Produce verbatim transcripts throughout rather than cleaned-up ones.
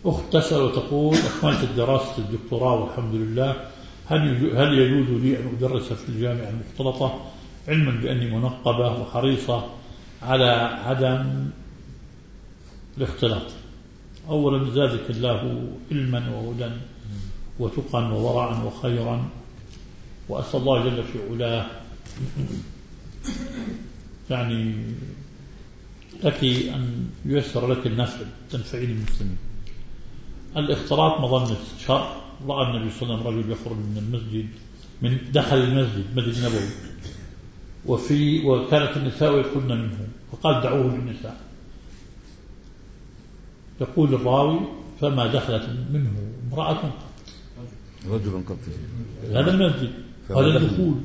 أخت تسأل وتقول: أكملت دراسة الدكتوراه والحمد لله، هل هل يجوز لي أن أدرس في الجامعة المختلطة، علما بأني منقبة وحريصة على عدم الاختلاط؟ أولا زادك الله علما وهدى وتقا وورعا وخيرا، وأسأل الله جل في علاه يعني لك أن ييسر لك النفع تنفعين المسلمين. الاختلاط مظنة شر. رأى النبي صلى الله عليه وسلم رجل يخرج من المسجد، من دخل المسجد مسجد النبوي، وفي وكانت النساء يدخلن منه، فقال: دعوه للنساء. يقول الراوي: فما دخلت منه امرأة قط، رجل قط هذا المسجد، هذا الدخول.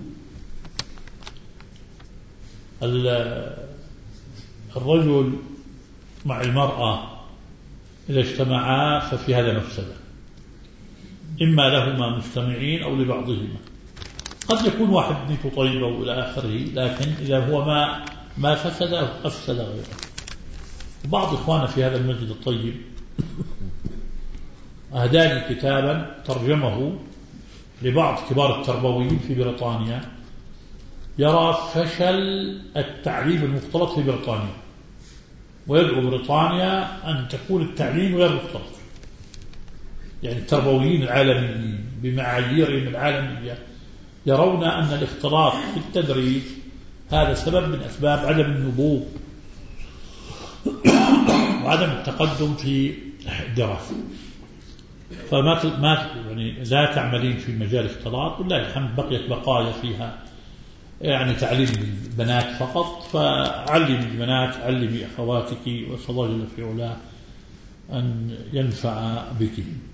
الرجل مع المرأة إذا اجتمعا ففي هذا مفسدة، إما لهما مجتمعين أو لبعضهما. قد يكون واحد نيته طيبة وإلى آخره، لكن إذا هو ما ما فسد أفسد غيره. بعض إخوانا في هذا المسجد الطيب أهداني كتابا ترجمه لبعض كبار التربويين في بريطانيا، يرى فشل التعليم المختلط في بريطانيا، ويدعو بريطانيا أن تكون التعليم غير مختلط. يعني التربويين العالميين بمعاييرهم العالمية يرون أن الاختلاط في التدريس هذا سبب من أسباب عدم النضوج وعدم التقدم في الدراسة. فما ما يعني لا تعملين في مجال الاختلاط، والله الحمد بقيت بقايا فيها يعني تعليم البنات فقط، فعلمي البنات، علمي أخواتك، وصلى الله جل في علاه أن ينفع بك.